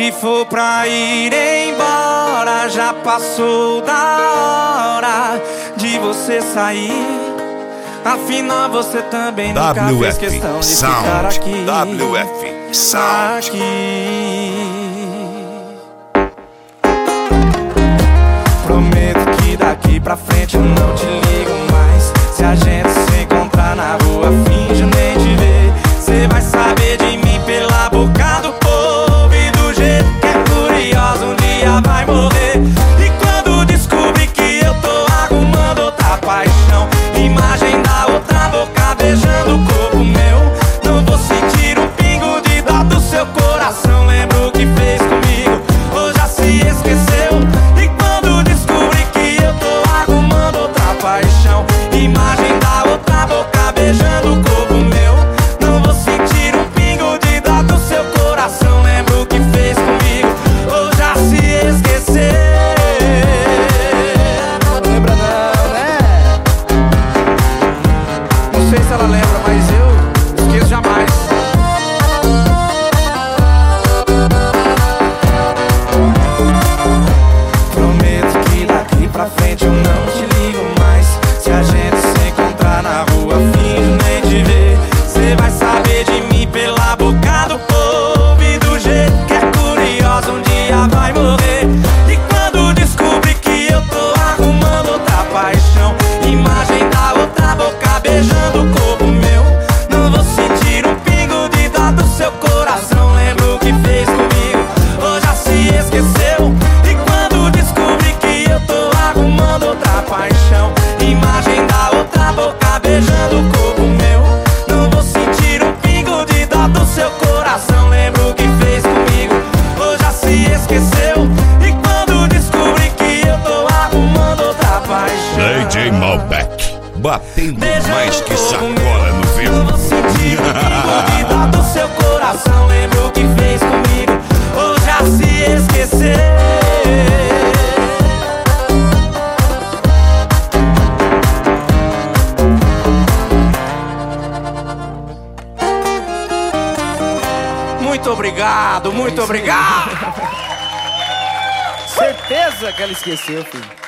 Se for pra ir embora, já passou da hora de você sair. Afinal você também nunca fez questão de ficar aqui. WF Sound. Prometo que daqui pra frente eu não te ligo mais. Se a gente se encontrar na rua, finjo nem te ver. Cê vai saber de mim pela boca do povo e do jeito que é curioso, um dia vai morrer. E quando descobrir que eu tô arrumando outra paixão, imagem da outra boca beijando o corpo meu, não vou sentir um pingo de dó do seu coração. Lembra o que fez comigo, ou já se esqueceu? E quando descobrir que eu tô arrumando outra paixão, imagem da outra boca beijando o corpo meu, não vou sentir um pingo de dó do seu coração. Lembra o que fez comigo, ou já se esqueceu? Não lembra não, né? Não sei se ela lembra, mas eu esqueço jamais. Prometo que daqui pra frente eu não te ligo mais. Se a gente se encontrar na rua, finjo nem te ver. Cê vai saber de mim pela boca do povo e do jeito que é curioso, um dia vai morrer. E quando descobrir que eu tô arrumando outra paixão, imagem da outra boca beijando o corpo meu, não vou sentir um pingo de dó do seu coração. Lembra o que fez comigo, ou já se esqueceu? E quando descobrir que eu tô arrumando outra paixão, imagem da outra boca beijando o corpo meu, não vou sentir um pingo de dó do seu coração. Lembra o que fez comigo, ou já se esqueceu? E quando descobrir que eu tô arrumando outra paixão, DJ Malbec, batendo mais que sacola no não fio. vou sentir um pingo de dó do seu coração. Lembra o que fez comigo, ou já se esqueceu? Muito obrigado, muito obrigado. Certeza que ela esqueceu, filho.